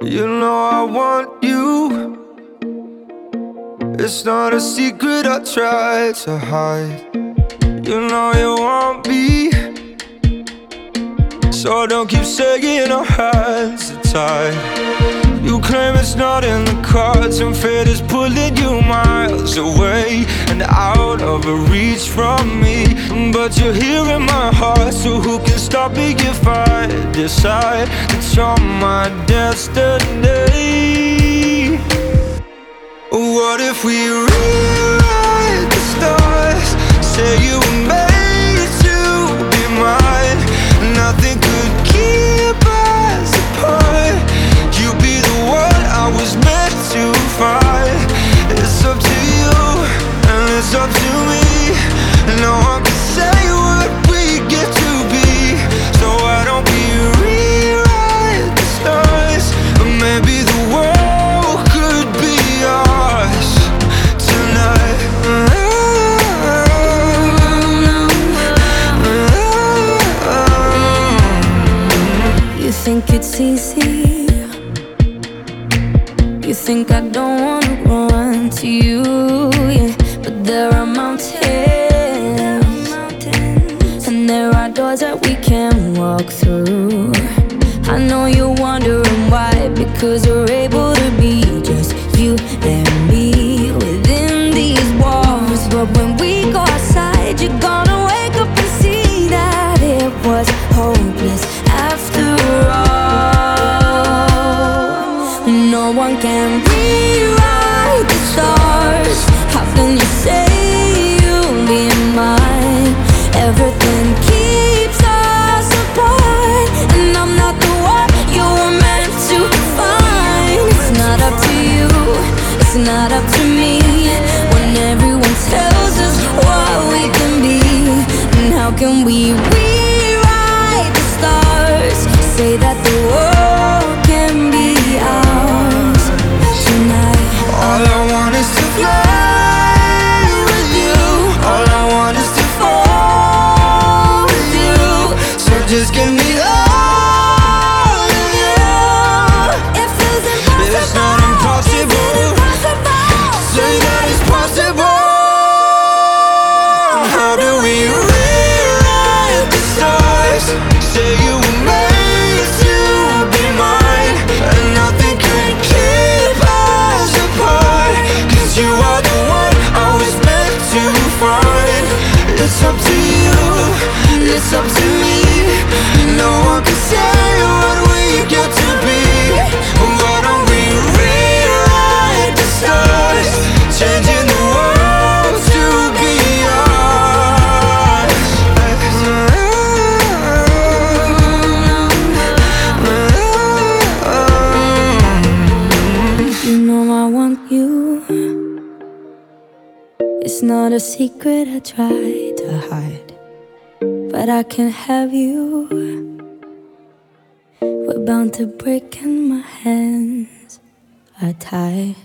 You know I want you. It's not a secret I try to hide. You know you want me, so don't keep saying our hands are tied. You claim it's not in the cards, and fate is pulling you miles away and out of reach from me. But you're here in my heart, so who can stop me if I decide that you're my destiny? What if we rewrite the stars? Say you were made to be mine. Nothing could keep us apart. You'd be the one I was meant to find. It's up to you, and it's up to me. No one can say what we get to be. So why don't we rewrite the stars? Or maybe the world could be ours tonight. You think it's easy? You think I don't wanna run to you, yeah. But there are mountains, and there are doors that we can walk through. I know you're wondering why, because we're able to be just you and me within these walls. But when we go outside, you're gonna wake up and see that it was hopeless after all. No one can rewrite the stars. How can you say you'll be mine? Everything keeps us apart, and I'm not the one you were meant to find. It's not up to you, it's not up to me, when everyone tells us what we can be. And how can we rewrite the stars? Say that the world can be ours tonight. All I want is to fly with you. All I want is to fall with you. So just give me all of you. It feels impossible. It's not impossible. Say that it's possible. How do we rewrite the stars? Say you were made to be mine, and nothing can keep us apart. 'Cause you are the one I was meant to find. It's up to you, it's up to me. No one can say what we get to be. Why don't we rewrite the stars? Changing the world to be ours. You know I want you. It's not a secret I try to hide, but I can have you. We're bound to break and my hands are tied.